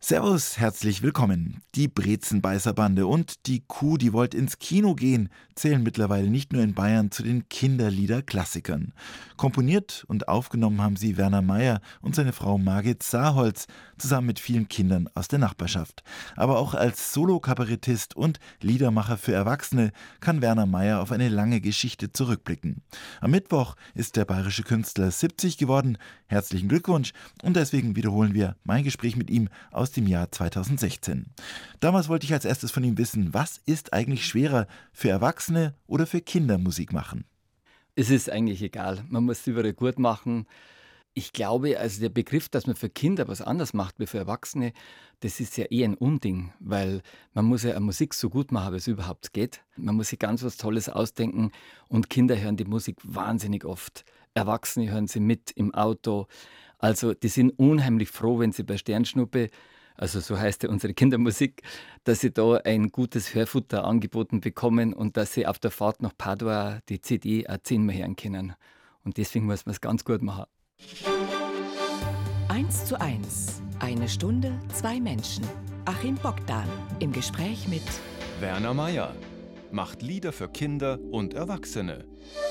Servus, herzlich willkommen. Die Brezenbeißerbande und die Kuh, die wollt ins Kino gehen, zählen mittlerweile nicht nur in Bayern zu den Kinderlieder-Klassikern. Komponiert und aufgenommen haben sie Werner Maier und seine Frau Margit Saarholz, zusammen mit vielen Kindern aus der Nachbarschaft. Aber auch als Solo-Kabarettist und Liedermacher für Erwachsene kann Werner Maier auf eine lange Geschichte zurückblicken. Am Mittwoch ist der bayerische Künstler 70 geworden. Herzlichen Glückwunsch und deswegen wiederholen wir mein Gespräch mit ihm aus dem Jahr 2016. Damals wollte ich als erstes von ihm wissen, was ist eigentlich schwerer, für Erwachsene oder für Kinder Musik machen? Es ist eigentlich egal. Man muss es überall gut machen. Ich glaube, also der Begriff, dass man für Kinder was anderes macht wie für Erwachsene, das ist ja eh ein Unding, weil man muss ja eine Musik so gut machen, wie es überhaupt geht. Man muss sich ganz was Tolles ausdenken und Kinder hören die Musik wahnsinnig oft. Erwachsene hören sie mit im Auto. Also die sind unheimlich froh, wenn sie bei Sternschnuppe, also so heißt ja unsere Kindermusik, dass sie da ein gutes Hörfutter angeboten bekommen und dass sie auf der Fahrt nach Padua die CD auch 10-mal hören können. Und deswegen muss man es ganz gut machen. 1:1. Eine Stunde, zwei Menschen. Achim Bogdan im Gespräch mit Werner Maier macht Lieder für Kinder und Erwachsene.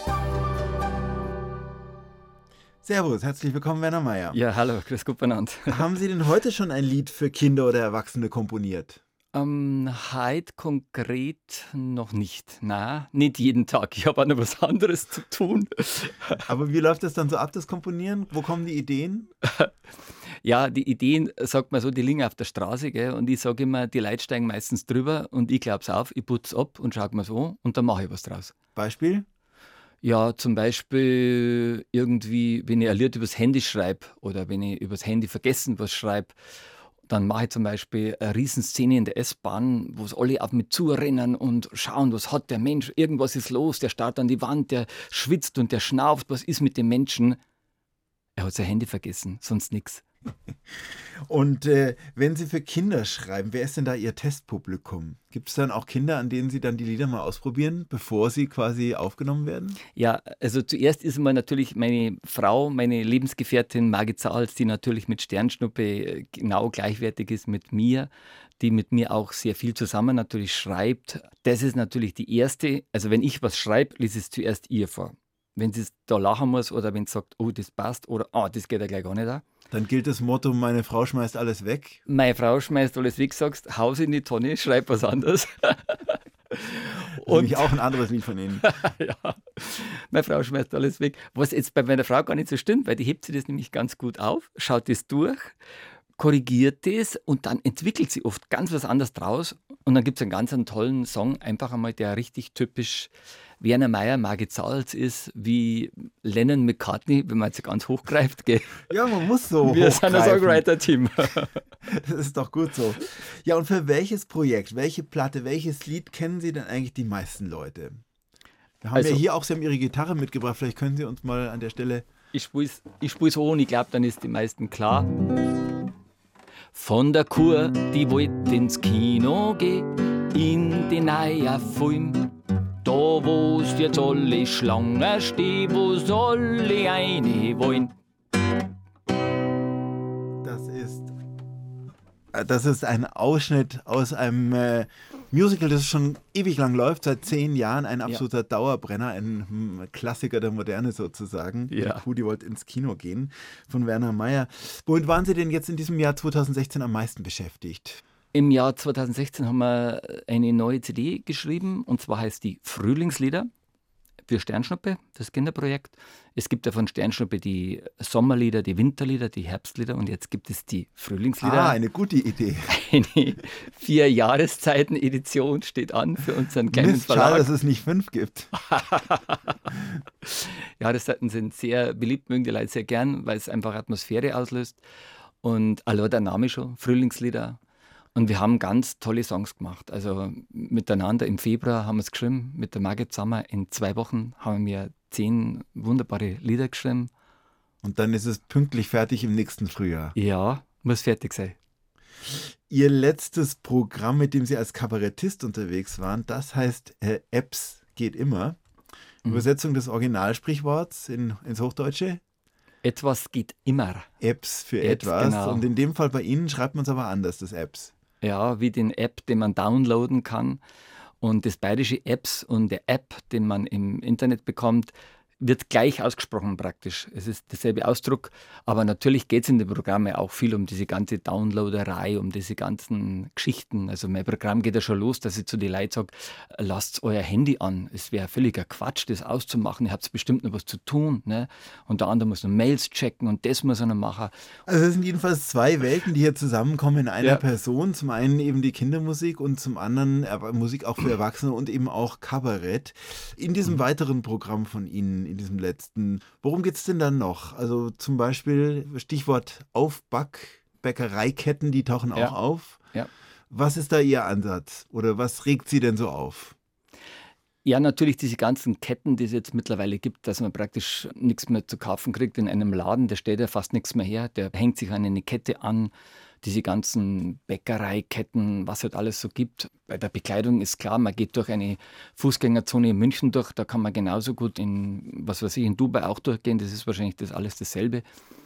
Servus, herzlich willkommen, Werner Maier. Ja, hallo, grüß Gott benannt. Haben Sie denn heute schon ein Lied für Kinder oder Erwachsene komponiert? Heute konkret noch nicht. Nein, nicht jeden Tag. Ich habe auch noch was anderes zu tun. Aber wie läuft das dann so ab, das Komponieren? Wo kommen die Ideen? Ja, die Ideen, sagt man so, die liegen auf der Straße, gell? Und ich sage immer, die Leute steigen meistens drüber und ich glaube es auf, ich putze ab und schaue mir so an und dann mache ich was draus. Beispiel? Ja, zum Beispiel irgendwie, wenn ich ein Lied übers Handy schreibe oder wenn ich übers Handy vergessen was schreibe, dann mache ich zum Beispiel eine Riesenszene in der S-Bahn, wo es alle auf mich zurennen und schauen, was hat der Mensch, irgendwas ist los, der starrt an die Wand, der schwitzt und der schnauft, was ist mit dem Menschen? Er hat sein Handy vergessen, sonst nichts. Und wenn Sie für Kinder schreiben, wer ist denn da Ihr Testpublikum? Gibt es dann auch Kinder, an denen Sie dann die Lieder mal ausprobieren, bevor sie quasi aufgenommen werden? Ja, also zuerst ist mal natürlich meine Frau, meine Lebensgefährtin Margit Saarholz, die natürlich mit Sternschnuppe genau gleichwertig ist mit mir, die mit mir auch sehr viel zusammen natürlich schreibt. Das ist natürlich die erste, also wenn ich was schreibe, lese ich es zuerst ihr vor. Wenn sie da lachen muss oder wenn sie sagt, oh, das passt oder das geht ja gleich gar nicht an. Dann gilt das Motto, meine Frau schmeißt alles weg. Meine Frau schmeißt alles weg, sagst, haus in die Tonne, schreib was anderes. Und ich auch ein anderes Lied von Ihnen. Ja, meine Frau schmeißt alles weg. Was jetzt bei meiner Frau gar nicht so stimmt, weil die hebt sich das nämlich ganz gut auf, schaut das durch, korrigiert das und dann entwickelt sie oft ganz was anderes draus. Und dann gibt es einen ganz tollen Song, einfach einmal, der richtig typisch Werner Maier, Margit Saarholz ist, wie Lennon McCartney, wenn man jetzt ganz hochgreift. Gell? Ja, man muss so Wir sind ein Songwriter-Team. Das ist doch gut so. Ja, und für welches Projekt, welche Platte, welches Lied kennen Sie denn eigentlich die meisten Leute? Wir haben ja hier auch, Sie haben Ihre Gitarre mitgebracht, vielleicht können Sie uns mal an der Stelle... Ich spiel's so und ich glaube, dann ist die meisten klar. Von der Kur, die wollt ins Kino gehen, in den neuen Film. Da wo's jetzt alle Schlangen stehen, wo's alle eine wollen. Das ist ein Ausschnitt aus einem Musical, das schon ewig lang läuft, seit 10 Jahren, ein absoluter Dauerbrenner, ein Klassiker der Moderne sozusagen. Ja. Die Kuh, die wollte ins Kino gehen, von Werner Maier. Womit waren Sie denn jetzt in diesem Jahr 2016 am meisten beschäftigt? Im Jahr 2016 haben wir eine neue CD geschrieben und zwar heißt die Frühlingslieder für Sternschnuppe, das Kinderprojekt. Es gibt ja von Sternschnuppe die Sommerlieder, die Winterlieder, die Herbstlieder und jetzt gibt es die Frühlingslieder. Eine gute Idee. Eine 4-Jahreszeiten-Edition steht an für unseren kleinen Verlag. Schade, dass es nicht 5 gibt. Jahreszeiten sind sehr beliebt, mögen die Leute sehr gern, weil es einfach Atmosphäre auslöst. Und allein der Name schon, Frühlingslieder. Und wir haben ganz tolle Songs gemacht. Also miteinander im Februar haben wir es geschrieben, mit der Margit zusammen. In 2 Wochen haben wir 10 wunderbare Lieder geschrieben. Und dann ist es pünktlich fertig im nächsten Frühjahr. Ja, muss fertig sein. Ihr letztes Programm, mit dem Sie als Kabarettist unterwegs waren, das heißt Ebbs geht immer. Übersetzung des Originalsprichworts ins Hochdeutsche? Etwas geht immer. Apps für Apps, etwas. genau. Und in dem Fall bei Ihnen schreibt man es aber anders, das Apps. Ja, wie den App, den man downloaden kann. Und das bayerische Apps und der App, den man im Internet bekommt, wird gleich ausgesprochen praktisch. Es ist derselbe Ausdruck, aber natürlich geht es in den Programmen auch viel um diese ganze Downloaderei, um diese ganzen Geschichten. Also mein Programm geht ja schon los, dass ich zu den Leuten sage, lasst euer Handy an. Es wäre völliger Quatsch, das auszumachen. Ihr habt bestimmt noch was zu tun. Ne? Und der andere muss noch Mails checken und das muss er noch machen. Also es sind jedenfalls zwei Welten, die hier zusammenkommen in einer Person. Zum einen eben die Kindermusik und zum anderen Musik auch für Erwachsene und eben auch Kabarett. In diesem weiteren Programm von Ihnen, in diesem letzten, worum geht es denn dann noch? Also zum Beispiel Stichwort Bäckereiketten, die tauchen auch auf. Ja. Was ist da Ihr Ansatz oder was regt Sie denn so auf? Ja, natürlich diese ganzen Ketten, die es jetzt mittlerweile gibt, dass man praktisch nichts mehr zu kaufen kriegt in einem Laden, da steht ja fast nichts mehr her, der hängt sich an eine Kette an. Diese ganzen Bäckereiketten, was es halt alles so gibt. Bei der Bekleidung ist klar, man geht durch eine Fußgängerzone in München durch, da kann man genauso gut in Dubai auch durchgehen, das ist wahrscheinlich alles dasselbe.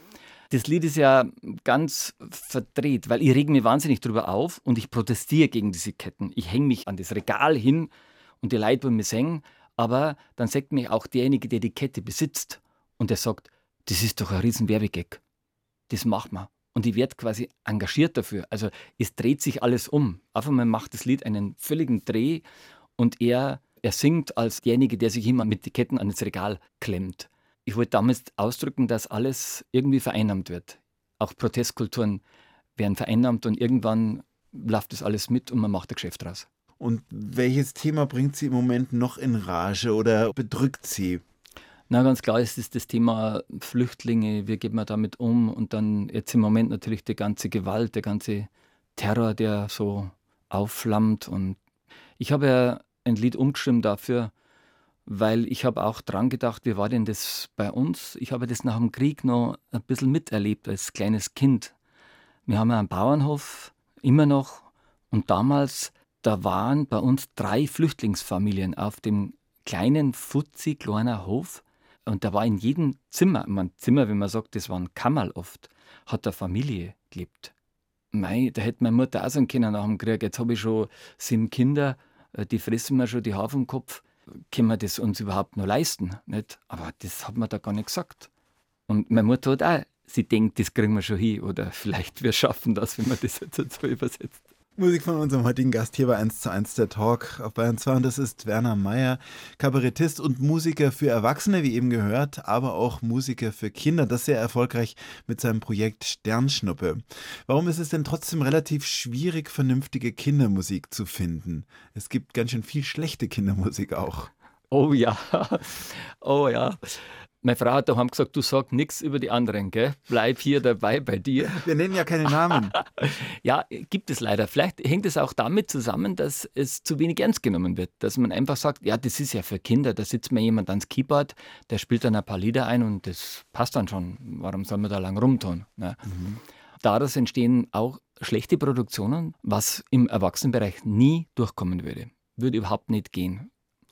Das Lied ist ja ganz verdreht, weil ich rege mich wahnsinnig drüber auf und ich protestiere gegen diese Ketten. Ich hänge mich an das Regal hin und die Leute wollen mich singen, aber dann sagt mir auch derjenige, der die Kette besitzt und der sagt, das ist doch ein riesen Werbegag, das macht man. Und ich werde quasi engagiert dafür. Also es dreht sich alles um. Auf einmal macht das Lied einen völligen Dreh und er singt als derjenige, der sich immer mit den Ketten an das Regal klemmt. Ich wollte damals ausdrücken, dass alles irgendwie vereinnahmt wird. Auch Protestkulturen werden vereinnahmt und irgendwann läuft das alles mit und man macht ein Geschäft draus. Und welches Thema bringt Sie im Moment noch in Rage oder bedrückt Sie? Na, ganz klar ist es das Thema Flüchtlinge, wie geht man damit um und dann jetzt im Moment natürlich die ganze Gewalt, der ganze Terror, der so aufflammt. Und ich habe ja ein Lied umgeschrieben dafür, weil ich habe auch dran gedacht, wie war denn das bei uns? Ich habe das nach dem Krieg noch ein bisschen miterlebt als kleines Kind. Wir haben ja einen Bauernhof, immer noch, und damals, da waren bei uns 3 Flüchtlingsfamilien auf dem kleinen, futzi, kleinen Hof. Und da war in jedem Zimmer, Zimmer, wie man sagt, das war ein Kammerl oft, hat eine Familie gelebt. Mei, da hätte meine Mutter auch sagen können nach dem Krieg, jetzt habe ich schon 7 Kinder, die fressen mir schon die Haare vom Kopf. Können wir das uns überhaupt noch leisten? Nicht? Aber das hat man da gar nicht gesagt. Und meine Mutter hat auch, sie denkt, das kriegen wir schon hin oder vielleicht wir schaffen das, wenn man das jetzt so übersetzt. Musik von unserem heutigen Gast hier bei 1:1 der Talk auf Bayern 2 und das ist Werner Meier, Kabarettist und Musiker für Erwachsene, wie eben gehört, aber auch Musiker für Kinder, das sehr erfolgreich mit seinem Projekt Sternschnuppe. Warum ist es denn trotzdem relativ schwierig, vernünftige Kindermusik zu finden? Es gibt ganz schön viel schlechte Kindermusik auch. Oh ja, oh ja. Meine Frau hat daheim gesagt, du sag nichts über die anderen, gell? Bleib hier dabei bei dir. Wir nennen ja keine Namen. Ja, gibt es leider. Vielleicht hängt es auch damit zusammen, dass es zu wenig ernst genommen wird. Dass man einfach sagt, ja, das ist ja für Kinder, da sitzt mir jemand ans Keyboard, der spielt dann ein paar Lieder ein und das passt dann schon. Warum soll man da lang rumtun? Ne? Daraus entstehen auch schlechte Produktionen, was im Erwachsenenbereich nie durchkommen würde. Würde überhaupt nicht gehen.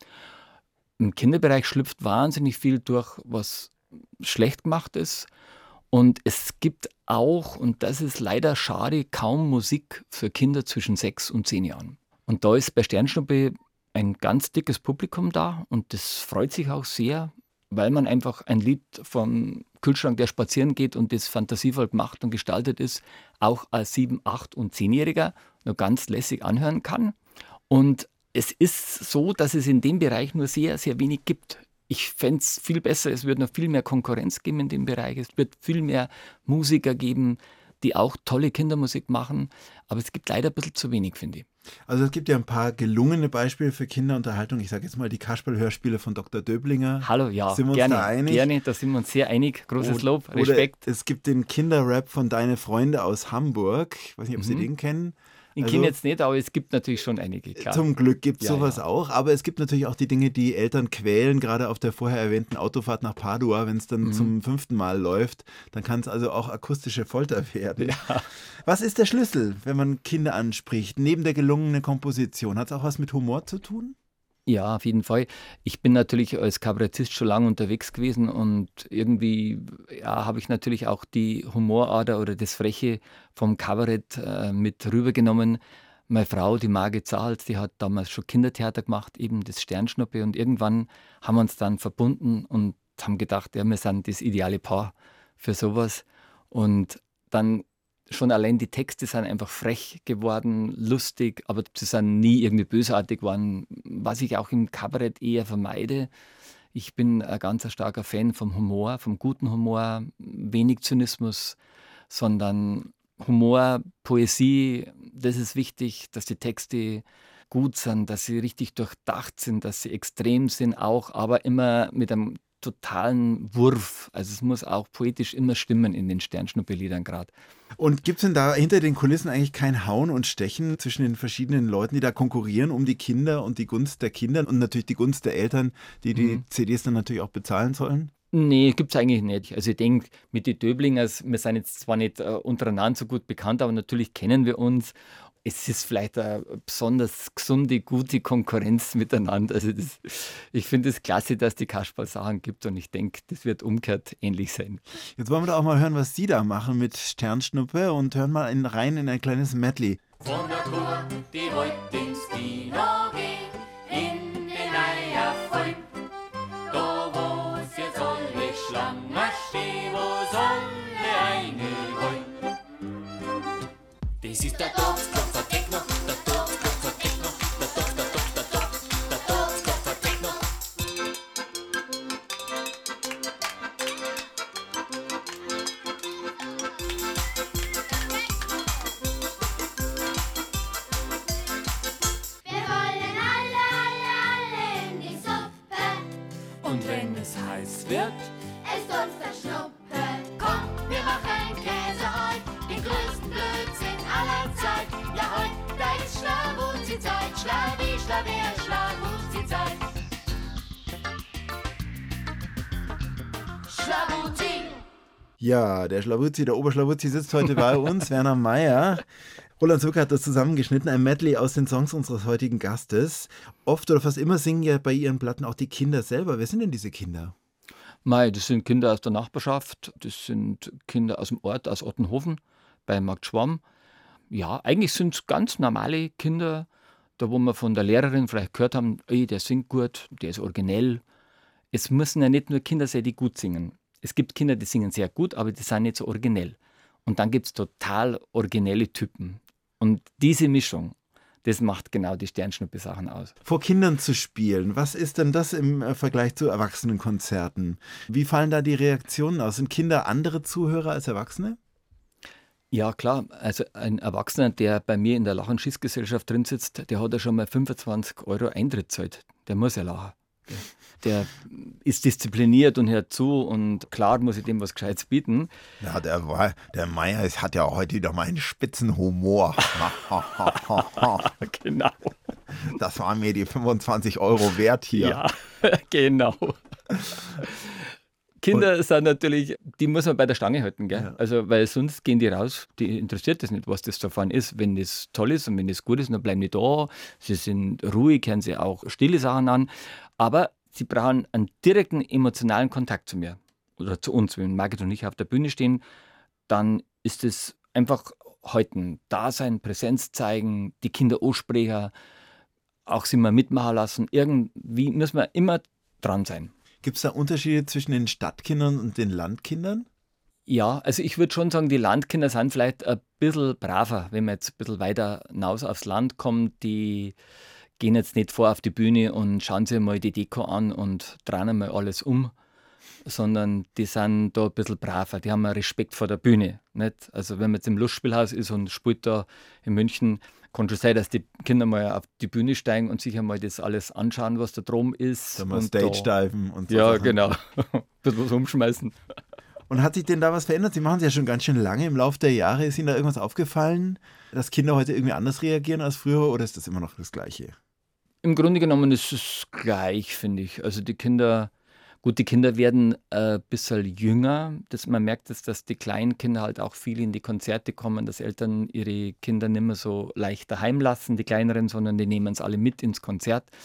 Im Kinderbereich schlüpft wahnsinnig viel durch, was schlecht gemacht ist. Und es gibt auch, und das ist leider schade, kaum Musik für Kinder zwischen 6 und 10 Jahren. Und da ist bei Sternschnuppe ein ganz dickes Publikum da und das freut sich auch sehr, weil man einfach ein Lied vom Kühlschrank, der spazieren geht und das fantasievoll gemacht und gestaltet ist, auch als 7-, 8- und 10-Jähriger noch ganz lässig anhören kann. Und es ist so, dass es in dem Bereich nur sehr, sehr wenig gibt. Ich fände es viel besser, es würde noch viel mehr Konkurrenz geben in dem Bereich. Es wird viel mehr Musiker geben, die auch tolle Kindermusik machen. Aber es gibt leider ein bisschen zu wenig, finde ich. Also es gibt ja ein paar gelungene Beispiele für Kinderunterhaltung. Ich sage jetzt mal die Kasperl-Hörspiele von Dr. Döblinger. Hallo, ja, sind wir uns gerne, da einig? Gerne, da sind wir uns sehr einig. Großes Lob, Respekt. Oder es gibt den Kinderrap von Deine Freunde aus Hamburg. Ich weiß nicht, ob Sie den kennen. Ich kenne jetzt nicht, aber es gibt natürlich schon einige, klar. Zum Glück gibt es sowas auch, aber es gibt natürlich auch die Dinge, die Eltern quälen, gerade auf der vorher erwähnten Autofahrt nach Padua, wenn es dann zum 5. Mal läuft, dann kann es also auch akustische Folter werden. Ja. Was ist der Schlüssel, wenn man Kinder anspricht, neben der gelungenen Komposition? Hat es auch was mit Humor zu tun? Ja, auf jeden Fall. Ich bin natürlich als Kabarettist schon lange unterwegs gewesen und irgendwie habe ich natürlich auch die Humorader oder das Freche vom Kabarett mit rübergenommen. Meine Frau, die Margit Zahls, die hat damals schon Kindertheater gemacht, eben das Sternschnuppe. Und irgendwann haben wir uns dann verbunden und haben gedacht, ja, wir sind das ideale Paar für sowas. Und dann schon allein die Texte sind einfach frech geworden, lustig, aber sie sind nie irgendwie bösartig geworden, was ich auch im Kabarett eher vermeide. Ich bin ein ganz starker Fan vom Humor, vom guten Humor, wenig Zynismus, sondern Humor, Poesie, das ist wichtig, dass die Texte gut sind, dass sie richtig durchdacht sind, dass sie extrem sind auch, aber immer mit einem totalen Wurf. Also es muss auch poetisch immer stimmen in den Sternschnuppe-Liedern gerade. Und gibt es denn da hinter den Kulissen eigentlich kein Hauen und Stechen zwischen den verschiedenen Leuten, die da konkurrieren um die Kinder und die Gunst der Kinder und natürlich die Gunst der Eltern, die die CDs dann natürlich auch bezahlen sollen? Nee, gibt es eigentlich nicht. Also ich denke, mit den Döblingers, wir sind jetzt zwar nicht untereinander so gut bekannt, aber natürlich kennen wir uns. Es ist vielleicht eine besonders gesunde, gute Konkurrenz miteinander. Also ich finde es klasse, dass die Kasperl-Sachen gibt und ich denke, das wird umgekehrt ähnlich sein. Jetzt wollen wir da auch mal hören, was Sie da machen mit Sternschnuppe und hören mal rein in ein kleines Medley. Von der Tour, die wollt ins Kino gehen, in den Eierfallen. Da wo es jetzt alle Schlangen stehen, wo soll eine wollen? Das ist der Dorfklopfer Techno, der Dorfklopfer Techno, der Dorfklopfer Techno. Wir wollen alle in die Suppe. Und wenn es heiß wird, Ist uns der Schnuppe. Komm, wir machen Käse heut, den größten Blödsinn aller Zeit. Ja, heut, da ist Schlawuzi-Zeit, Schlawi, Schlawer, Schlawuzi-Zeit. Schlawuzi. Ja, der Schlawuzi, der Oberschlawuzi sitzt heute bei uns, Werner Meier. Roland Zucker hat das zusammengeschnitten, ein Medley aus den Songs unseres heutigen Gastes. Oft oder fast immer singen ja bei ihren Platten auch die Kinder selber. Wer sind denn diese Kinder? Mei, das sind Kinder aus der Nachbarschaft, das sind Kinder aus dem Ort, aus Ottenhofen bei Markt Schwamm. Ja, eigentlich sind es ganz normale Kinder, da wo wir von der Lehrerin vielleicht gehört haben, ey, der singt gut, der ist originell. Es müssen ja nicht nur Kinder sein, die gut singen. Es gibt Kinder, die singen sehr gut, aber die sind nicht so originell. Und dann gibt es total originelle Typen. Und diese Mischung, das macht genau die Sternschnuppe-Sachen aus. Vor Kindern zu spielen, was ist denn das im Vergleich zu Erwachsenenkonzerten? Wie fallen da die Reaktionen aus? Sind Kinder andere Zuhörer als Erwachsene? Ja, klar. Also ein Erwachsener, der bei mir in der Lach- und Schießgesellschaft drin sitzt, der hat ja schon mal 25 € Eintritt gezahlt. Der muss ja lachen. Der ist diszipliniert und hört zu und klar muss ich dem was Gescheites bieten. Ja, der Meier hat ja heute wieder mal einen spitzen Humor. Genau. Das waren mir die 25 € wert hier. Ja, genau. Kinder sind natürlich, die muss man bei der Stange halten, gell? Ja. Also, weil sonst gehen die raus, die interessiert das nicht, was das davon ist. Wenn das toll ist und wenn das gut ist, dann bleiben die da. Sie sind ruhig, hören sie auch stille Sachen an. Aber sie brauchen einen direkten emotionalen Kontakt zu mir oder zu uns. Wenn Margit und ich auf der Bühne stehen, dann ist es einfach halten, da sein, Präsenz zeigen, die Kinder ansprechen, auch sie mal mitmachen lassen. Irgendwie müssen wir immer dran sein. Gibt es da Unterschiede zwischen den Stadtkindern und den Landkindern? Ja, also ich würde schon sagen, die Landkinder sind vielleicht ein bisschen braver, wenn man jetzt ein bisschen weiter hinaus aufs Land kommt. Die gehen jetzt nicht vor auf die Bühne und schauen sich mal die Deko an und drehen mal alles um, sondern die sind da ein bisschen braver. Die haben einen Respekt vor der Bühne. Nicht? Also wenn man jetzt im Lustspielhaus ist und spielt da in München, kann schon sein, dass die Kinder mal auf die Bühne steigen und sich einmal das alles anschauen, was da drum ist. Da mal und Stage-Diven und so. ja, Sachen. genau. Ein bisschen was umschmeißen. Und hat sich denn da was verändert? Sie machen es ja schon ganz schön lange. Im Laufe der Jahre ist Ihnen da irgendwas aufgefallen, dass Kinder heute irgendwie anders reagieren als früher oder ist das immer noch das Gleiche? Im Grunde genommen ist es gleich, finde ich. Also die Kinder werden ein bisschen jünger. Man merkt, dass die kleinen Kinder halt auch viel in die Konzerte kommen, dass Eltern ihre Kinder nicht mehr so leicht daheim lassen, die kleineren, sondern die nehmen es alle mit ins Konzert.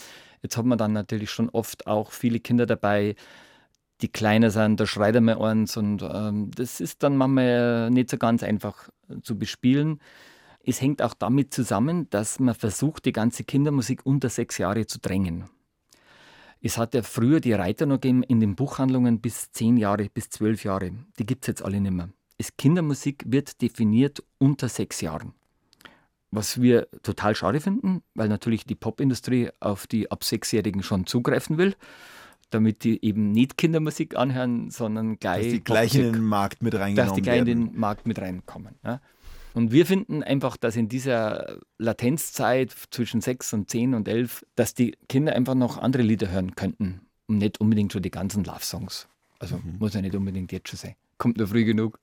Jetzt hat man dann natürlich schon oft auch viele Kinder dabei, die kleiner sind, da schreit einmal eins und das ist dann manchmal nicht so ganz einfach zu bespielen. Es hängt auch damit zusammen, dass man versucht, die ganze Kindermusik unter 6 Jahre zu drängen. Es hat ja früher die Reiter noch gegeben in den Buchhandlungen bis 10 Jahre, bis 12 Jahre. Die gibt es jetzt alle nicht mehr. Kindermusik wird definiert unter 6 Jahren. Was wir total schade finden, weil natürlich die Popindustrie auf die ab 6-Jährigen schon zugreifen will, damit die eben nicht Kindermusik anhören, sondern dass die gleich in den Markt mit reingenommen werden. Dass die gleich in den Markt mit reinkommen. Ja. Und wir finden einfach, dass in dieser Latenzzeit zwischen 6 und 10 und 11, dass die Kinder einfach noch andere Lieder hören könnten und nicht unbedingt schon die ganzen Love-Songs. Also muss ja nicht unbedingt jetzt schon sein. Kommt nur früh genug.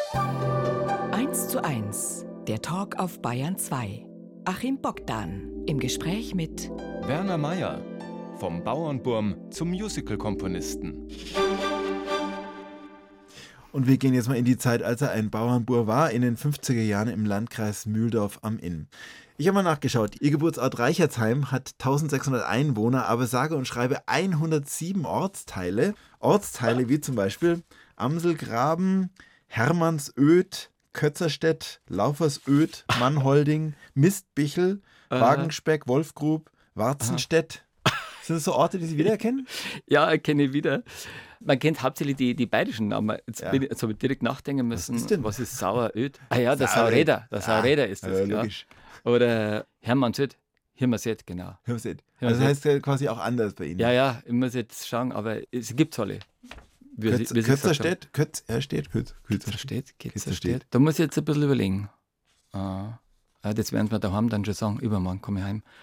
1:1, der Talk auf Bayern 2. Achim Bogdan im Gespräch mit Werner Maier, vom Bauernburm zum Musical-Komponisten. Und wir gehen jetzt mal in die Zeit, als er ein Bauernbur war, in den 50er Jahren im Landkreis Mühldorf am Inn. Ich habe mal nachgeschaut. Ihr Geburtsort Reichertsheim hat 1600 Einwohner, aber sage und schreibe 107 Ortsteile. Ortsteile wie zum Beispiel Amselgraben, Hermannsöd, Kötzerstedt, Laufersöd, Mannholding, Mistbichel, Wagenspeck, Wolfgrub, Warzenstedt. Sind das so Orte, die Sie wiedererkennen? Ja, erkenne ich wieder. Man kennt hauptsächlich die bayerischen Namen. Jetzt habe ich direkt nachdenken müssen. Was ist Saueröd? Ah ja, der Sauräder. Der Sauräder ist das. Ja, logisch. Oder Hermannsöd. Hirmerset, genau. Hirmerset. Also das heißt ja quasi auch anders bei Ihnen. Ja, ich muss jetzt schauen, aber es gibt es alle. Kötzerstedt? Kötzerstedt. Da muss ich jetzt ein bisschen überlegen. Das werden wir daheim dann schon sagen. Übermorgen komme ich heim.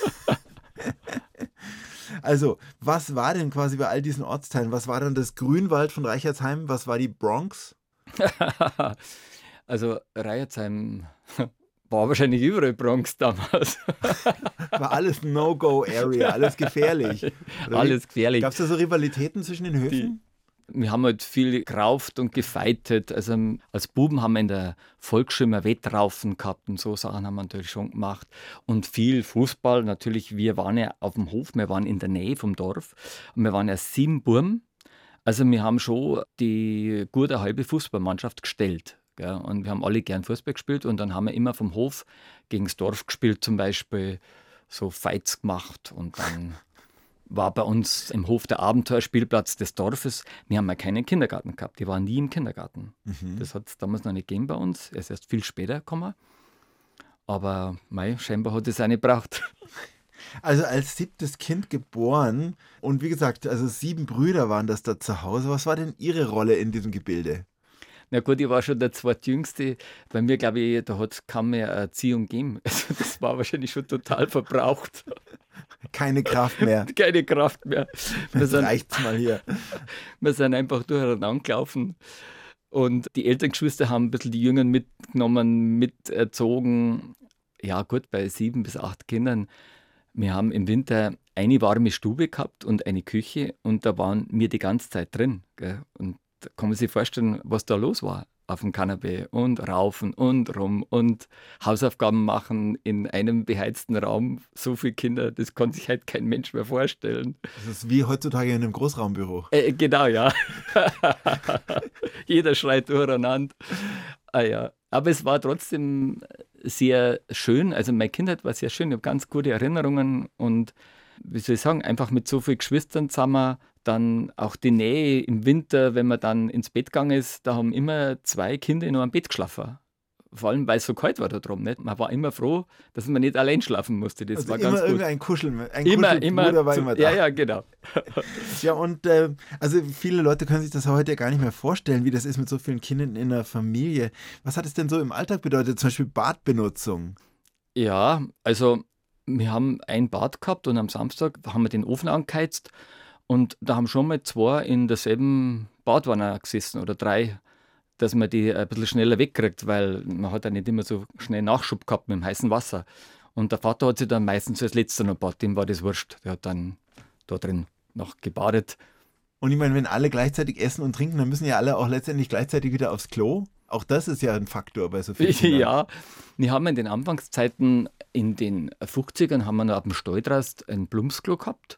Also, was war denn quasi bei all diesen Ortsteilen? Was war dann das Grünwald von Reichertsheim? Was war die Bronx? Also, Reichertsheim war wahrscheinlich überall Bronx damals. War alles No-Go-Area, alles gefährlich. Alles gefährlich. Gab es da so Rivalitäten zwischen den Höfen? Wir haben halt viel gerauft und gefeitet. Also als Buben haben wir in der Volksschule Wettraufen gehabt und so Sachen haben wir natürlich schon gemacht. Und viel Fußball. Natürlich, wir waren ja auf dem Hof, wir waren in der Nähe vom Dorf. Und wir waren ja 7 Buben. Also wir haben schon die gute halbe Fußballmannschaft gestellt. Gell? Und wir haben alle gern Fußball gespielt. Und dann haben wir immer vom Hof gegen das Dorf gespielt, zum Beispiel so Fights gemacht. Und dann war bei uns im Hof der Abenteuerspielplatz des Dorfes. Wir haben ja keinen Kindergarten gehabt. Die waren nie im Kindergarten. Das hat es damals noch nicht gegeben bei uns. Er ist erst viel später gekommen. Aber scheinbar hat es auch nicht gebraucht. Also als 7. Kind geboren und wie gesagt, also 7 Brüder waren das da zu Hause. Was war denn Ihre Rolle in diesem Gebilde? Na gut, ich war schon der Zweitjüngste. Bei mir, glaube ich, da hat es kaum mehr Erziehung gegeben. Also das war wahrscheinlich schon total verbraucht. Keine Kraft mehr. Keine Kraft mehr. Jetzt reicht's mal hier. Wir sind einfach durcheinander gelaufen. Und die Elterngeschwister haben ein bisschen die Jüngeren mitgenommen, miterzogen. Ja gut, bei 7 bis 8 Kindern. Wir haben im Winter eine warme Stube gehabt und eine Küche. Und da waren wir die ganze Zeit drin. Gell? Und da kann man sich vorstellen, was da los war auf dem Kanapee und raufen und rum und Hausaufgaben machen in einem beheizten Raum. So viele Kinder, das kann sich halt kein Mensch mehr vorstellen. Das ist wie heutzutage in einem Großraumbüro. Genau, ja. Jeder schreit durcheinander. Ja. Aber es war trotzdem sehr schön. Also meine Kindheit war sehr schön. Ich habe ganz gute Erinnerungen und wie soll ich sagen, einfach mit so vielen Geschwistern zusammen. Dann auch die Nähe im Winter, wenn man dann ins Bett gegangen ist, da haben immer 2 Kinder in einem Bett geschlafen. Vor allem, weil es so kalt war da drum. Nicht? Man war immer froh, dass man nicht allein schlafen musste. Das also war immer ganz gut. Irgendein Kuschelbruder war immer da. Ja, genau. Ja, und also viele Leute können sich das heute gar nicht mehr vorstellen, wie das ist mit so vielen Kindern in einer Familie. Was hat es denn so im Alltag bedeutet, zum Beispiel Badbenutzung? Ja, also wir haben ein Bad gehabt und am Samstag haben wir den Ofen angeheizt. Und da haben schon mal 2 in derselben Badwanne gesessen oder 3, dass man die ein bisschen schneller wegkriegt, weil man hat ja nicht immer so schnell Nachschub gehabt mit dem heißen Wasser. Und der Vater hat sich dann meistens als letzter noch gebadet, dem war das wurscht. Der hat dann da drin noch gebadet. Und ich meine, wenn alle gleichzeitig essen und trinken, dann müssen ja alle auch letztendlich gleichzeitig wieder aufs Klo. Auch das ist ja ein Faktor bei so vielen Kindern. Ja, wir haben in den Anfangszeiten, in den 50ern, haben wir noch auf dem Stall draußen ein Plumpsklo gehabt.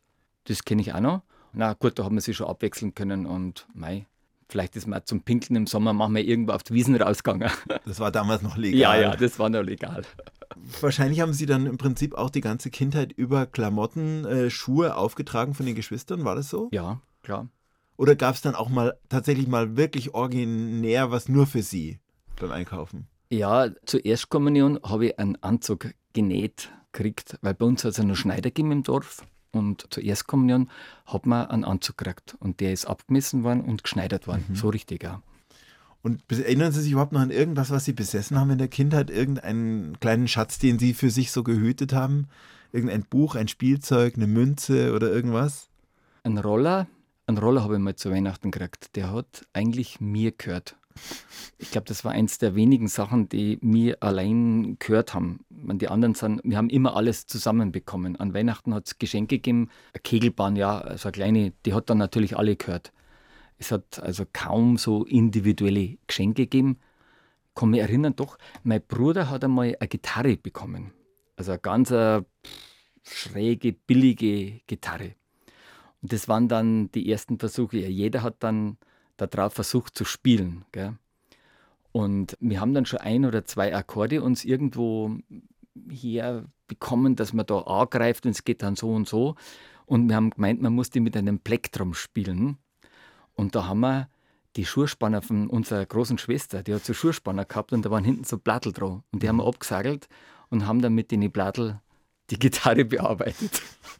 das kenne ich auch noch. Na gut, da haben wir sich schon abwechseln können und vielleicht ist man auch zum Pinkeln im Sommer manchmal irgendwo auf die Wiesen rausgegangen. Das war damals noch legal. Ja, das war noch legal. Wahrscheinlich haben Sie dann im Prinzip auch die ganze Kindheit über Klamotten, Schuhe aufgetragen von den Geschwistern, war das so? Ja, klar. Oder gab es dann auch tatsächlich mal wirklich originär was nur für Sie beim Einkaufen? Ja, zur Erstkommunion habe ich einen Anzug genäht gekriegt, weil bei uns hat es ja noch Schneider gegeben im Dorf. Und zur Erstkommunion hat man einen Anzug gekriegt. Und der ist abgemessen worden und geschneidert worden. So richtig, ja. Und erinnern Sie sich überhaupt noch an irgendwas, was Sie besessen haben in der Kindheit? Irgendeinen kleinen Schatz, den Sie für sich so gehütet haben? Irgendein Buch, ein Spielzeug, eine Münze oder irgendwas? Einen Roller habe ich mal zu Weihnachten gekriegt. Der hat eigentlich mir gehört. Ich glaube, das war eins der wenigen Sachen, die mir allein gehört haben. Die anderen wir haben immer alles zusammenbekommen. An Weihnachten hat es Geschenke gegeben, eine Kegelbahn, ja, also eine kleine, die hat dann natürlich alle gehört. Es hat also kaum so individuelle Geschenke gegeben. Ich kann mich erinnern, doch, mein Bruder hat einmal eine Gitarre bekommen. Also eine ganz schräge, billige Gitarre. Und das waren dann die ersten Versuche. Ja, jeder hat dann darauf versucht zu spielen. Gell? Und wir haben dann schon 1 oder 2 Akkorde uns irgendwo herbekommen, dass man da angreift und es geht dann so und so. Und wir haben gemeint, man muss die mit einem Plektrum spielen. Und da haben wir die Schuhspanner von unserer großen Schwester, die hat so Schuhspanner gehabt und da waren hinten so Plattel drauf. Und die haben wir abgesagelt und haben dann mit den Plattel die Gitarre bearbeitet.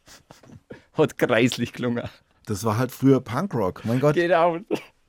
Hat kreislich gelungen. Das war halt früher Punkrock, mein Gott. Genau.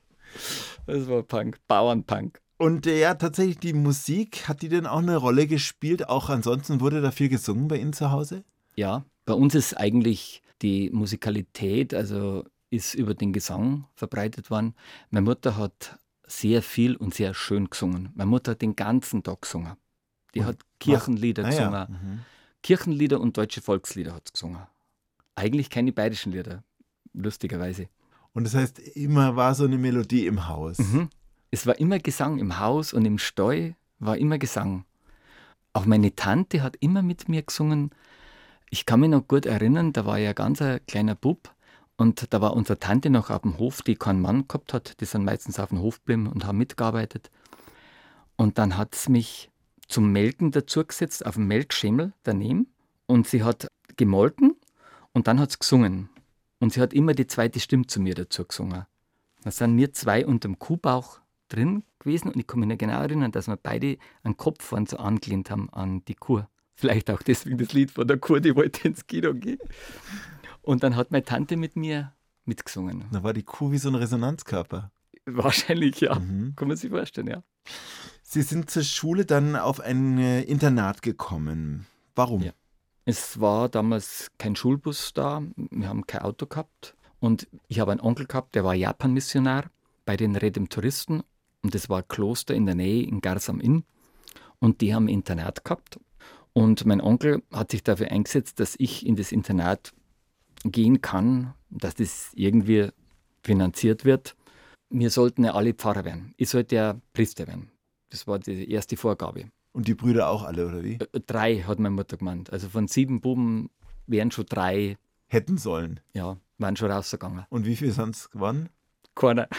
Das war Punk, Bauernpunk. Und ja, tatsächlich die Musik, hat die denn auch eine Rolle gespielt? Auch ansonsten wurde da viel gesungen bei Ihnen zu Hause? Ja, bei uns ist eigentlich die Musikalität, also ist über den Gesang verbreitet worden. Meine Mutter hat sehr viel und sehr schön gesungen. Meine Mutter hat den ganzen Tag gesungen. Die hat Kirchenlieder gesungen. Ja. Mhm. Kirchenlieder und deutsche Volkslieder hat sie gesungen. Eigentlich keine bayerischen Lieder, lustigerweise. Und das heißt, immer war so eine Melodie im Haus. Mhm. Es war immer Gesang im Haus und im Stall war immer Gesang. Auch meine Tante hat immer mit mir gesungen. Ich kann mich noch gut erinnern, da war ich ein ganz kleiner Bub und da war unsere Tante noch auf dem Hof, die keinen Mann gehabt hat. Die sind meistens auf dem Hof geblieben und haben mitgearbeitet. Und dann hat es mich zum Melken dazugesetzt, auf dem Melkschemel daneben. Und sie hat gemolken und dann hat sie gesungen. Und sie hat immer die zweite Stimme zu mir dazu gesungen. Da sind wir 2 unterm Kuhbauch drin gewesen und ich kann mich noch genau erinnern, dass wir beide einen Kopf vorn so angelehnt haben an die Kuh. Vielleicht auch deswegen das Lied von der Kuh, die wollte ins Kino gehen. Und dann hat meine Tante mit mir mitgesungen. Da war die Kuh wie so ein Resonanzkörper. Wahrscheinlich, ja. Kann man sich vorstellen, ja. Sie sind zur Schule dann auf ein Internat gekommen. Warum? Ja. Es war damals kein Schulbus da, wir haben kein Auto gehabt. Und ich habe einen Onkel gehabt, der war Japan-Missionar bei den Redemptoristen. Und das war ein Kloster in der Nähe in Gars am Inn. Und die haben ein Internat gehabt. Und mein Onkel hat sich dafür eingesetzt, dass ich in das Internat gehen kann, dass das irgendwie finanziert wird. Wir sollten ja alle Pfarrer werden. Ich sollte ja Priester werden. Das war die erste Vorgabe. Und die Brüder auch alle, oder wie? 3 hat meine Mutter gemeint. Also von 7 Buben wären schon 3. Hätten sollen. Ja, waren schon rausgegangen. Und wie viel sind es geworden? Keiner.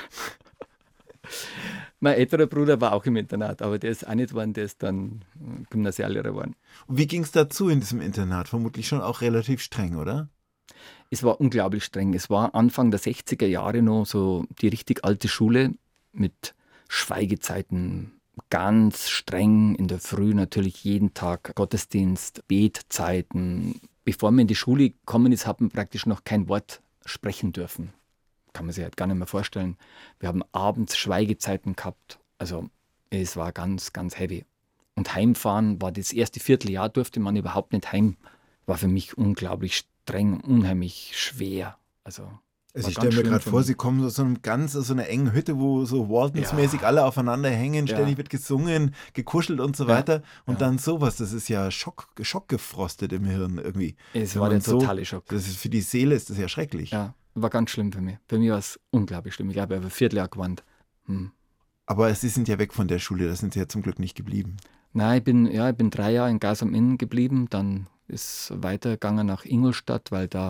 Mein älterer Bruder war auch im Internat, aber der ist auch nicht geworden, der ist dann Gymnasiallehrer geworden. Und wie ging es dazu in diesem Internat? Vermutlich schon auch relativ streng, oder? Es war unglaublich streng. Es war Anfang der 60er Jahre noch so die richtig alte Schule mit Schweigezeiten, ganz streng in der Früh natürlich jeden Tag Gottesdienst, Betzeiten. Bevor man in die Schule gekommen ist, hat man praktisch noch kein Wort sprechen dürfen. Kann man sich halt gar nicht mehr vorstellen. Wir haben abends Schweigezeiten gehabt. Also es war ganz, ganz heavy. Und heimfahren war das erste Vierteljahr, durfte man überhaupt nicht heim. War für mich unglaublich streng, unheimlich schwer. Also ich stelle mir gerade vor, Sie kommen aus so einer engen Hütte, wo so Waltons-mäßig alle aufeinander hängen, ständig wird gesungen, gekuschelt und so weiter. Und dann sowas, das ist ja schockgefrostet im Hirn irgendwie. Es war der totale Schock. Das ist, für die Seele ist das ja schrecklich. Ja, war ganz schlimm für mich. Für mich war es unglaublich schlimm. Ich glaube, ich habe ein Vierteljahr gewandt. Aber Sie sind ja weg von der Schule, da sind Sie ja zum Glück nicht geblieben. Nein, ich bin 3 Jahre in Gars am Inn geblieben, dann ist es weitergegangen nach Ingolstadt, weil da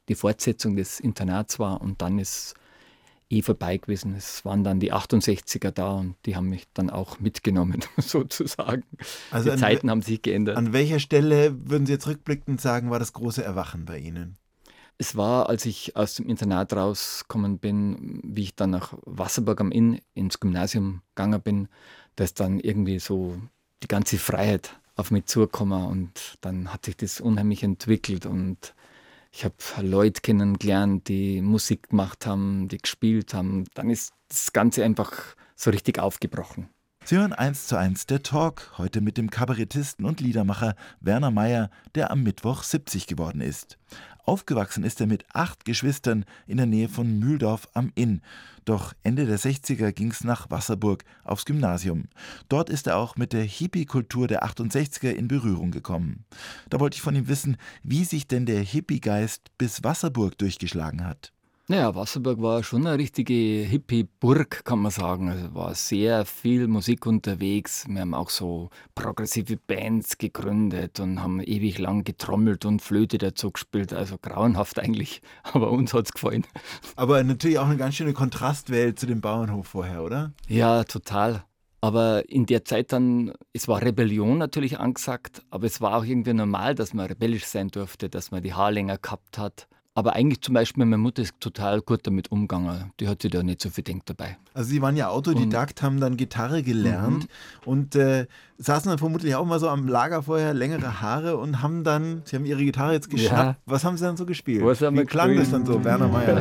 die Fortsetzung des Internats war und dann ist vorbei gewesen. Es waren dann die 68er da und die haben mich dann auch mitgenommen, sozusagen. Also die Zeiten haben sich geändert. An welcher Stelle würden Sie jetzt rückblickend sagen, war das große Erwachen bei Ihnen? Es war, als ich aus dem Internat rausgekommen bin, wie ich dann nach Wasserburg am Inn ins Gymnasium gegangen bin, da ist dann irgendwie so die ganze Freiheit auf mich zugekommen und dann hat sich das unheimlich entwickelt und ich habe Leute kennengelernt, die Musik gemacht haben, die gespielt haben. Dann ist das Ganze einfach so richtig aufgebrochen. Sie hören 1:1 der Talk, heute mit dem Kabarettisten und Liedermacher Werner Maier, der am Mittwoch 70 geworden ist. Aufgewachsen ist er mit 8 Geschwistern in der Nähe von Mühldorf am Inn. Doch Ende der 60er ging es nach Wasserburg aufs Gymnasium. Dort ist er auch mit der Hippie-Kultur der 68er in Berührung gekommen. Da wollte ich von ihm wissen, wie sich denn der Hippie-Geist bis Wasserburg durchgeschlagen hat. Naja, Wasserburg war schon eine richtige Hippie-Burg, kann man sagen. Also war sehr viel Musik unterwegs. Wir haben auch so progressive Bands gegründet und haben ewig lang getrommelt und Flöte dazu gespielt. Also grauenhaft eigentlich, aber uns hat es gefallen. Aber natürlich auch eine ganz schöne Kontrastwelt zu dem Bauernhof vorher, oder? Ja, total. Aber in der Zeit dann, es war Rebellion natürlich angesagt, aber es war auch irgendwie normal, dass man rebellisch sein durfte, dass man die Haare länger gehabt hat. Aber eigentlich zum Beispiel, meine Mutter ist total gut damit umgegangen. Die hat sich da nicht so viel gedacht dabei. Also Sie waren ja Autodidakt, haben dann Gitarre gelernt und saßen dann vermutlich auch mal so am Lagerfeuer, längere Haare und haben dann, Sie haben Ihre Gitarre jetzt geschnappt. Ja. Was haben Sie dann so gespielt? Wie klang das dann so, Werner Maier?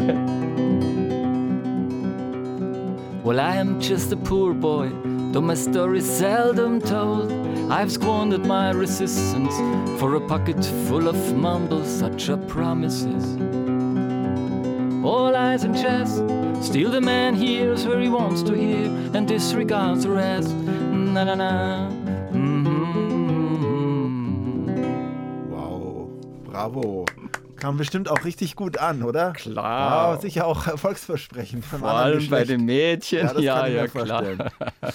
Well, I am just a poor boy, though my story's seldom told. I've squandered my resistance for a pocket full of mumbles, such are promises. All lies and chess, still the man hears where he wants to hear and disregards the rest. Na na na. Wow, bravo. Kam bestimmt auch richtig gut an, oder? Klar. War sicher auch erfolgsversprechend. Vor allem bei den Mädchen. Ja, das kann ich mir klar. vorstellen.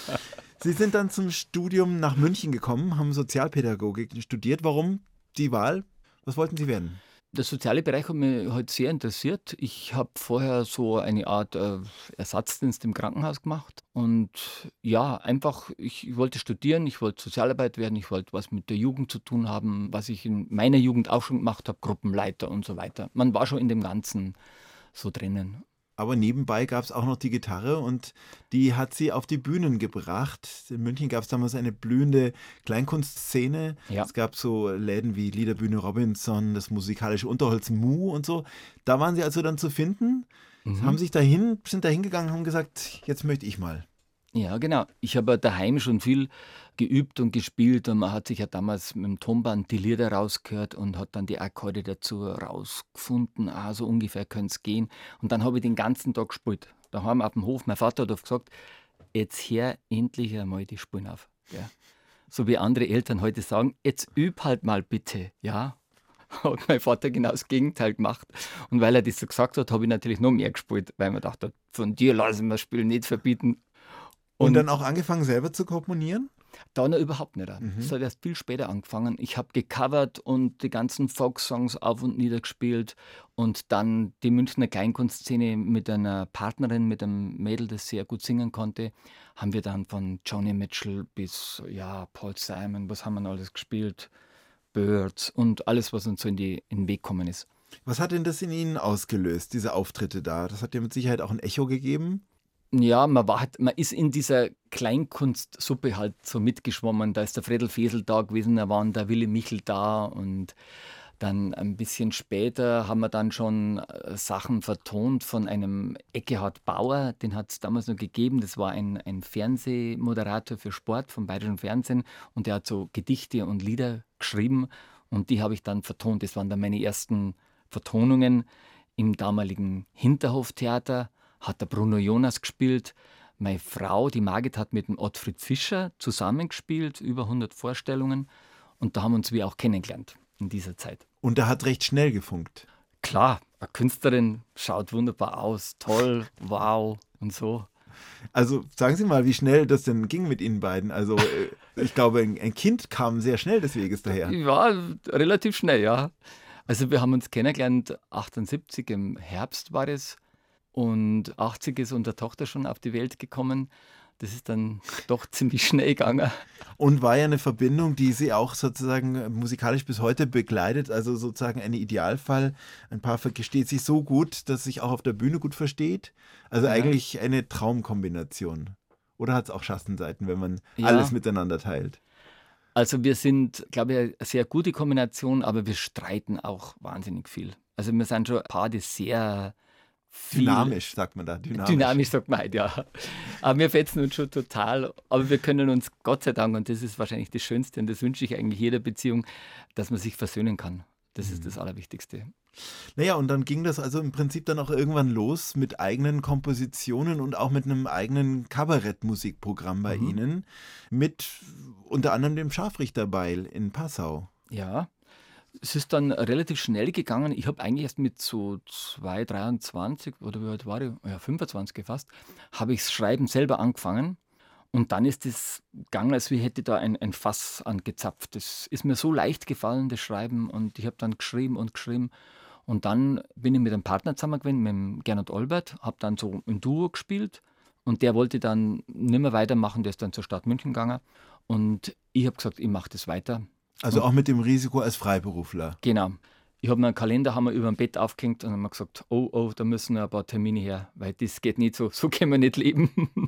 Sie sind dann zum Studium nach München gekommen, haben Sozialpädagogik studiert. Warum die Wahl? Was wollten Sie werden? Der soziale Bereich hat mich halt sehr interessiert. Ich habe vorher so eine Art Ersatzdienst im Krankenhaus gemacht. Und ja, einfach, ich wollte studieren, ich wollte Sozialarbeit werden, ich wollte was mit der Jugend zu tun haben, was ich in meiner Jugend auch schon gemacht habe, Gruppenleiter und so weiter. Man war schon in dem Ganzen so drinnen. Aber nebenbei gab es auch noch die Gitarre und die hat sie auf die Bühnen gebracht. In München gab es damals eine blühende Kleinkunstszene. Ja. Es gab so Läden wie Liederbühne Robinson, das musikalische Unterholz Mu und so. Da waren sie also dann zu finden, sind dahin gegangen und haben gesagt, jetzt möchte ich mal. Ja, genau. Ich habe daheim schon viel geübt und gespielt und man hat sich ja damals mit dem Tonband die Lieder rausgehört und hat dann die Akkorde dazu rausgefunden, so ungefähr könnte es gehen. Und dann habe ich den ganzen Tag gespielt. Daheim auf dem Hof, mein Vater hat oft gesagt, jetzt hör endlich einmal die Spulen auf. Ja. So wie andere Eltern heute sagen, jetzt üb halt mal bitte, ja. Hat mein Vater genau das Gegenteil gemacht. Und weil er das so gesagt hat, habe ich natürlich noch mehr gespielt, weil man dachte, von dir lassen wir das Spiel nicht verbieten. Und dann auch angefangen, selber zu komponieren? Da noch überhaupt nicht. Das hat erst viel später angefangen. Ich habe gecovert und die ganzen Folksongs auf und nieder gespielt und dann die Münchner Kleinkunstszene mit einer Partnerin, mit einem Mädel, das sehr gut singen konnte, haben wir dann von Joni Mitchell bis Paul Simon, was haben wir alles gespielt, Birds und alles, was uns so in den Weg gekommen ist. Was hat denn das in Ihnen ausgelöst, diese Auftritte da? Das hat ja mit Sicherheit auch ein Echo gegeben. Ja, man ist in dieser Kleinkunstsuppe halt so mitgeschwommen. Da ist der Fredel Fesel da gewesen, da war der Willy Michel da und dann ein bisschen später haben wir dann schon Sachen vertont von einem Eckehard Bauer, den hat es damals noch gegeben. Das war ein Fernsehmoderator für Sport vom Bayerischen Fernsehen und der hat so Gedichte und Lieder geschrieben und die habe ich dann vertont. Das waren dann meine ersten Vertonungen im damaligen Hinterhoftheater. Hat der Bruno Jonas gespielt. Meine Frau, die Margit, hat mit dem Ottfried Fischer zusammengespielt, über 100 Vorstellungen. Und da haben wir uns wir auch kennengelernt in dieser Zeit. Und da hat recht schnell gefunkt. Klar, eine Künstlerin schaut wunderbar aus, toll, wow und so. Also sagen Sie mal, wie schnell das denn ging mit Ihnen beiden. Also ich glaube, ein Kind kam sehr schnell des Weges daher. Ja, relativ schnell, ja. Also wir haben uns kennengelernt, 78 im Herbst war es und 80 ist unsere Tochter schon auf die Welt gekommen. Das ist dann doch ziemlich schnell gegangen. Und war ja eine Verbindung, die Sie auch sozusagen musikalisch bis heute begleitet, also sozusagen ein Idealfall. Ein Paar versteht sich so gut, dass sich auch auf der Bühne gut versteht. Also eigentlich eine Traumkombination. Oder hat es auch Schattenseiten, wenn man alles miteinander teilt? Also wir sind, glaube ich, eine sehr gute Kombination, aber wir streiten auch wahnsinnig viel. Also wir sind schon ein Paar, die sehr viel... Dynamisch, sagt man da. Dynamisch sagt man halt, ja. Aber wir fetzen uns schon total. Aber wir können uns, Gott sei Dank, und das ist wahrscheinlich das Schönste, und das wünsche ich eigentlich jeder Beziehung, dass man sich versöhnen kann. Das ist das Allerwichtigste. Naja, und dann ging das also im Prinzip dann auch irgendwann los mit eigenen Kompositionen und auch mit einem eigenen Kabarettmusikprogramm bei Ihnen, mit unter anderem dem Scharfrichterbeil in Passau. Ja, es ist dann relativ schnell gegangen. Ich habe eigentlich erst mit so 23 oder wie alt war ich? Ja, 25 fast, habe ich das Schreiben selber angefangen. Und dann ist es gegangen, als hätte ich da ein Fass angezapft. Das ist mir so leicht gefallen, das Schreiben. Und ich habe dann geschrieben und geschrieben. Und dann bin ich mit einem Partner zusammen gewesen, mit dem Gernot Olbert, habe dann so ein Duo gespielt. Und der wollte dann nicht mehr weitermachen, der ist dann zur Stadt München gegangen. Und ich habe gesagt, ich mache das weiter. Also auch mit dem Risiko als Freiberufler. Genau. Ich habe mir einen Kalender haben wir über dem Bett aufgehängt und haben gesagt, oh, da müssen noch ein paar Termine her, weil das geht nicht so können wir nicht leben.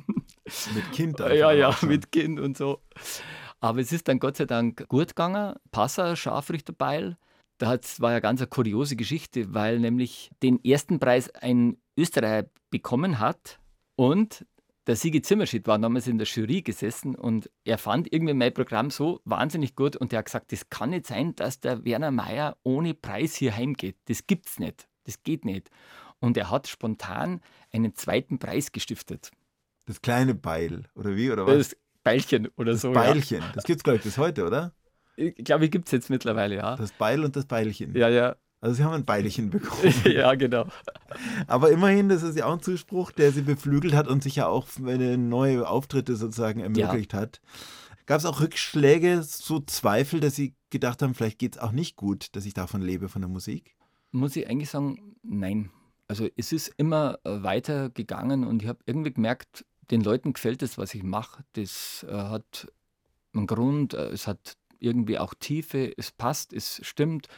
Mit Kind einfach. Ja, mit Kind und so. Aber es ist dann Gott sei Dank gut gegangen. Passau, Scharfrichterbeil. War ja ganz eine kuriose Geschichte, weil nämlich den ersten Preis ein Österreicher bekommen hat und der Sigi Zimmerschied war damals in der Jury gesessen und er fand irgendwie mein Programm so wahnsinnig gut und er hat gesagt, das kann nicht sein, dass der Werner Meier ohne Preis hier heimgeht. Das gibt's nicht. Das geht nicht. Und er hat spontan einen zweiten Preis gestiftet. Das kleine Beil, oder wie, oder was? Das Beilchen oder das so. Beilchen, ja. Das gibt's, glaube ich, bis heute, oder? Ich glaube, gibt es jetzt mittlerweile, ja. Das Beil und das Beilchen. Ja. Also Sie haben ein Beilchen bekommen. Ja, genau. Aber immerhin, das ist ja auch ein Zuspruch, der Sie beflügelt hat und sich ja auch neue Auftritte sozusagen ermöglicht hat. Gab es auch Rückschläge, so Zweifel, dass Sie gedacht haben, vielleicht geht es auch nicht gut, dass ich davon lebe, von der Musik? Muss ich eigentlich sagen, nein. Also es ist immer weiter gegangen und ich habe irgendwie gemerkt, den Leuten gefällt das, was ich mache. Das hat einen Grund, es hat irgendwie auch Tiefe, es passt, es stimmt.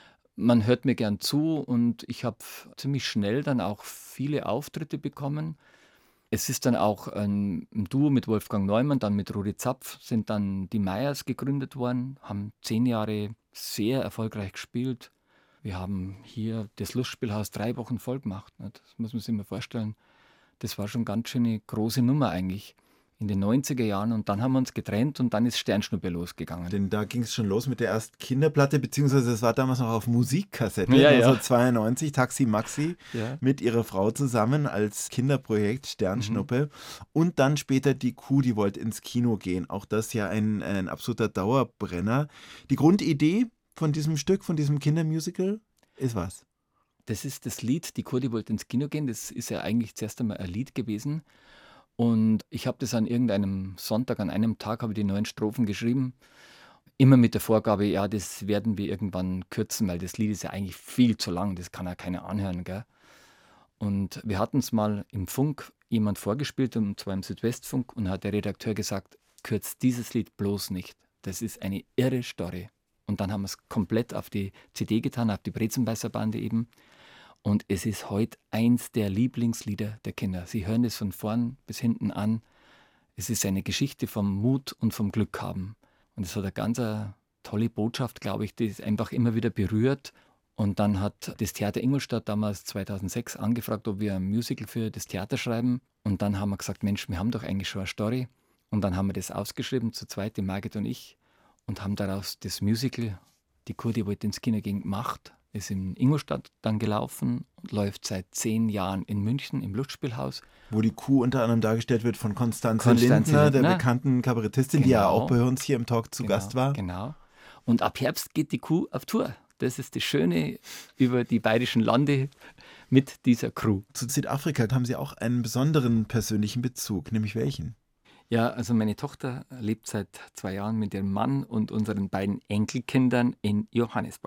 Man hört mir gern zu und ich habe ziemlich schnell dann auch viele Auftritte bekommen. Es ist dann auch ein Duo mit Wolfgang Neumann, dann mit Rudi Zapf, sind dann die Meyers gegründet worden, haben 10 Jahre sehr erfolgreich gespielt. Wir haben hier das Lustspielhaus 3 Wochen voll gemacht. Das muss man sich mal vorstellen. Das war schon ganz schön eine große Nummer eigentlich. In den 90er Jahren und dann haben wir uns getrennt und dann ist Sternschnuppe losgegangen. Denn da ging es schon los mit der ersten Kinderplatte, beziehungsweise es war damals noch auf Musikkassette, ja, 1992, Taxi Maxi, mit ihrer Frau zusammen als Kinderprojekt Sternschnuppe und dann später die Kuh, die wollte ins Kino gehen. Auch das ja ein absoluter Dauerbrenner. Die Grundidee von diesem Stück, von diesem Kindermusical ist was? Das ist das Lied, die Kuh, die wollte ins Kino gehen. Das ist ja eigentlich zuerst einmal ein Lied gewesen. Und ich habe das an irgendeinem Sonntag, an einem Tag, habe ich die 9 Strophen geschrieben. Immer mit der Vorgabe, ja, das werden wir irgendwann kürzen, weil das Lied ist ja eigentlich viel zu lang, das kann ja keiner anhören, gell? Und wir hatten es mal im Funk jemand vorgespielt, und zwar im Südwestfunk, und hat der Redakteur gesagt, kürzt dieses Lied bloß nicht. Das ist eine irre Story. Und dann haben wir es komplett auf die CD getan, auf die Brezenbeißerbande eben. Und es ist heute eins der Lieblingslieder der Kinder. Sie hören es von vorn bis hinten an. Es ist eine Geschichte vom Mut und vom Glück haben. Und es hat eine ganz tolle Botschaft, glaube ich, die es einfach immer wieder berührt. Und dann hat das Theater Ingolstadt damals 2006 angefragt, ob wir ein Musical für das Theater schreiben. Und dann haben wir gesagt, Mensch, wir haben doch eigentlich schon eine Story. Und dann haben wir das ausgeschrieben, zu zweit, die Margit und ich, und haben daraus das Musical, die Kuh, die wollte ins Kino gehen, gemacht. Ist in Ingolstadt dann gelaufen und läuft seit 10 Jahren in München im Lustspielhaus. Wo die Kuh unter anderem dargestellt wird von Konstanze Lindner, der bekannten Kabarettistin, die ja auch bei uns hier im Talk zu Gast war. Genau. Und ab Herbst geht die Kuh auf Tour. Das ist das Schöne über die bayerischen Lande mit dieser Crew. Zu Südafrika haben Sie auch einen besonderen persönlichen Bezug, nämlich welchen? Ja, also meine Tochter lebt seit 2 Jahren mit ihrem Mann und unseren beiden Enkelkindern in Johannesburg.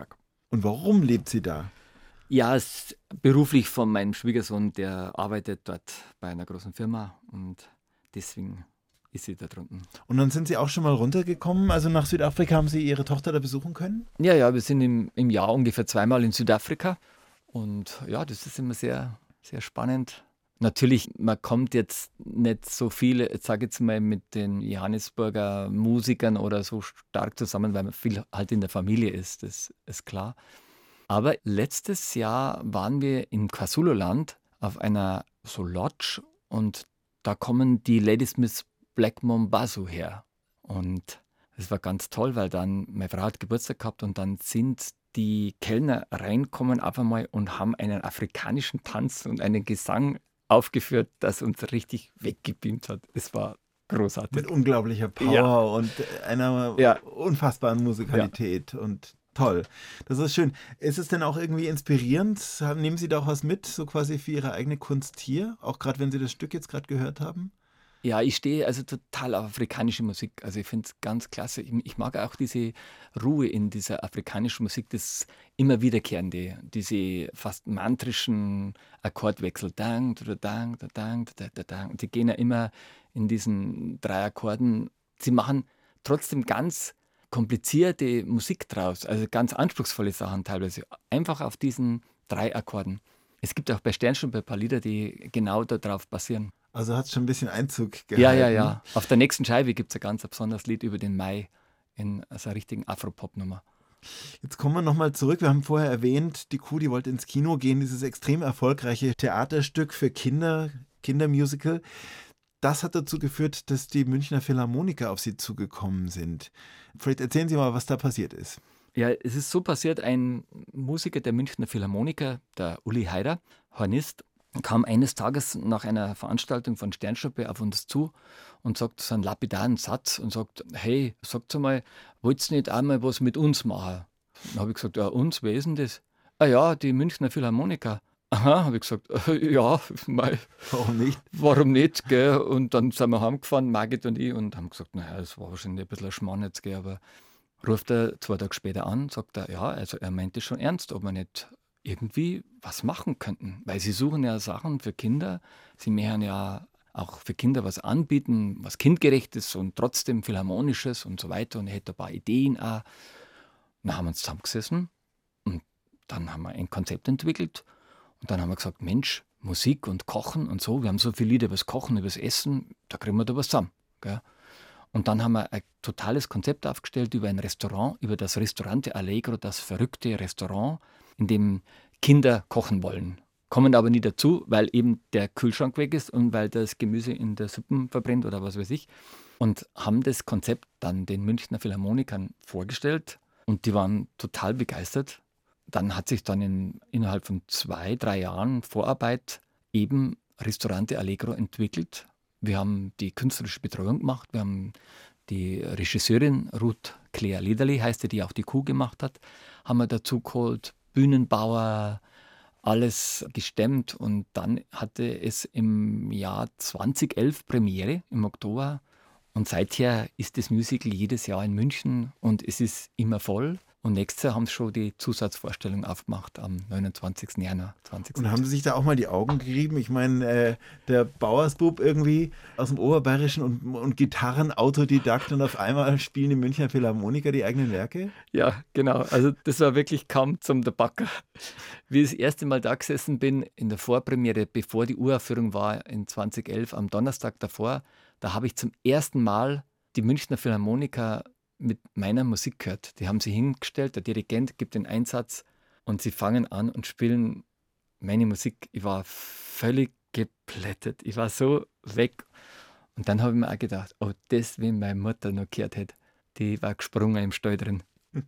Und warum lebt sie da? Ja, es ist beruflich von meinem Schwiegersohn, der arbeitet dort bei einer großen Firma und deswegen ist sie da drunten. Und dann sind Sie auch schon mal runtergekommen, also nach Südafrika, haben Sie Ihre Tochter da besuchen können? Ja, wir sind im Jahr ungefähr zweimal in Südafrika und ja, das ist immer sehr, sehr spannend. Natürlich, man kommt jetzt nicht so viel, jetzt sage ich jetzt mal, mit den Johannesburger Musikern oder so stark zusammen, weil man viel halt in der Familie ist, das ist klar. Aber letztes Jahr waren wir im KwaZulu-Land auf einer so Lodge und da kommen die Ladysmith Black Mambazo her. Und das war ganz toll, weil dann meine Frau hat Geburtstag gehabt und dann sind die Kellner reinkommen auf einmal und haben einen afrikanischen Tanz und einen Gesang aufgeführt, das uns richtig weggebeamt hat. Es war großartig. Mit unglaublicher Power Ja. und einer Ja. unfassbaren Musikalität und toll. Das ist schön. Ist es denn auch irgendwie inspirierend? Nehmen Sie da auch was mit, so quasi für Ihre eigene Kunst hier? Auch gerade, wenn Sie das Stück jetzt gerade gehört haben? Ja, ich stehe also total auf afrikanische Musik. Also ich finde es ganz klasse. Ich mag auch diese Ruhe in dieser afrikanischen Musik, das immer wiederkehrende, diese fast mantrischen Akkordwechsel. Dang, da, dang, da, dang, da, da, dang. Und die gehen ja immer in diesen 3 Akkorden. Sie machen trotzdem ganz komplizierte Musik draus, also ganz anspruchsvolle Sachen teilweise, einfach auf diesen 3 Akkorden. Es gibt auch bei Sternschnuppe ein paar Lieder, die genau darauf basieren. Also hat es schon ein bisschen Einzug gehalten. Ja. Auf der nächsten Scheibe gibt es ein ganz besonderes Lied über den Mai in so einer richtigen Afropop-Nummer. Jetzt kommen wir nochmal zurück. Wir haben vorher erwähnt, die Kuh, die wollte ins Kino gehen, dieses extrem erfolgreiche Theaterstück für Kinder, Kindermusical. Das hat dazu geführt, dass die Münchner Philharmoniker auf Sie zugekommen sind. Vielleicht erzählen Sie mal, was da passiert ist. Ja, es ist so passiert, ein Musiker der Münchner Philharmoniker, der Uli Haider, Hornist, kam eines Tages nach einer Veranstaltung von Sternschnuppe auf uns zu und sagt so einen lapidaren Satz und sagt, hey, sagt mal, wollt ihr nicht einmal was mit uns machen? Dann habe ich gesagt, ja, uns, wer ist denn das? Ah ja, die Münchner Philharmoniker. Aha, habe ich gesagt, ja, mei, Warum nicht? warum nicht, gell? Und dann sind wir heimgefahren, Margit und ich, und haben gesagt, naja, das war wahrscheinlich ein bisschen ein Schmarrn jetzt, gell? Aber ruft er 2 Tage später an, sagt er, ja, also er meinte schon ernst, ob wir nicht irgendwie was machen könnten. Weil sie suchen ja Sachen für Kinder, sie möchten ja auch für Kinder was anbieten, was kindgerechtes und trotzdem philharmonisches und so weiter. Und er hätte ein paar Ideen auch. Dann haben wir uns zusammengesessen und dann haben wir ein Konzept entwickelt. Und dann haben wir gesagt, Mensch, Musik und Kochen und so, wir haben so viele Lieder über das Kochen, über das Essen, da kriegen wir da was zusammen. Gell? Und dann haben wir ein totales Konzept aufgestellt über ein Restaurant, über das Ristorante Allegro, das verrückte Restaurant, in dem Kinder kochen wollen. Kommen aber nie dazu, weil eben der Kühlschrank weg ist und weil das Gemüse in der Suppe verbrennt oder was weiß ich. Und haben das Konzept dann den Münchner Philharmonikern vorgestellt und die waren total begeistert. Dann hat sich dann innerhalb von 2, 3 Jahren Vorarbeit eben Ristorante Allegro entwickelt. Wir haben die künstlerische Betreuung gemacht, wir haben die Regisseurin Ruth Claire Lederli, heißt die auch die Kuh gemacht hat, haben wir dazu geholt, Bühnenbauer, alles gestemmt und dann hatte es im Jahr 2011 Premiere im Oktober und seither ist das Musical jedes Jahr in München und es ist immer voll. Und nächstes Jahr haben sie schon die Zusatzvorstellung aufgemacht am 29. Januar 2020. Und haben Sie sich da auch mal die Augen gerieben? Ich meine, der Bauersbub irgendwie aus dem Oberbayerischen und Gitarrenautodidakt und auf einmal spielen die Münchner Philharmoniker die eigenen Werke? Ja, genau. Also das war wirklich kaum zum Debacker. Wie ich das erste Mal da gesessen bin, in der Vorpremiere, bevor die Uraufführung war in 2011, am Donnerstag davor, da habe ich zum ersten Mal die Münchner Philharmoniker mit meiner Musik gehört. Die haben sie hingestellt, der Dirigent gibt den Einsatz und sie fangen an und spielen meine Musik. Ich war völlig geplättet. Ich war so weg. Und dann habe ich mir auch gedacht, oh, das, wenn meine Mutter noch gehört hätte, die war gesprungen im Stall drin.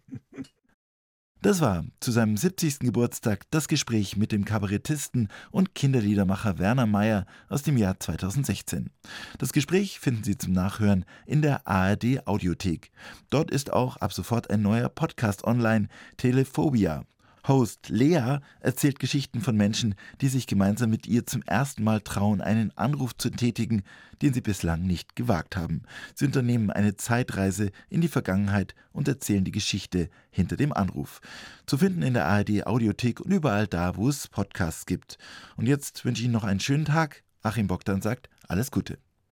Das war zu seinem 70. Geburtstag das Gespräch mit dem Kabarettisten und Kinderliedermacher Werner Maier aus dem Jahr 2016. Das Gespräch finden Sie zum Nachhören in der ARD Audiothek. Dort ist auch ab sofort ein neuer Podcast online, Telephobia. Host Lea erzählt Geschichten von Menschen, die sich gemeinsam mit ihr zum ersten Mal trauen, einen Anruf zu tätigen, den sie bislang nicht gewagt haben. Sie unternehmen eine Zeitreise in die Vergangenheit und erzählen die Geschichte hinter dem Anruf. Zu finden in der ARD Audiothek und überall da, wo es Podcasts gibt. Und jetzt wünsche ich Ihnen noch einen schönen Tag. Achim Bogdan sagt, alles Gute.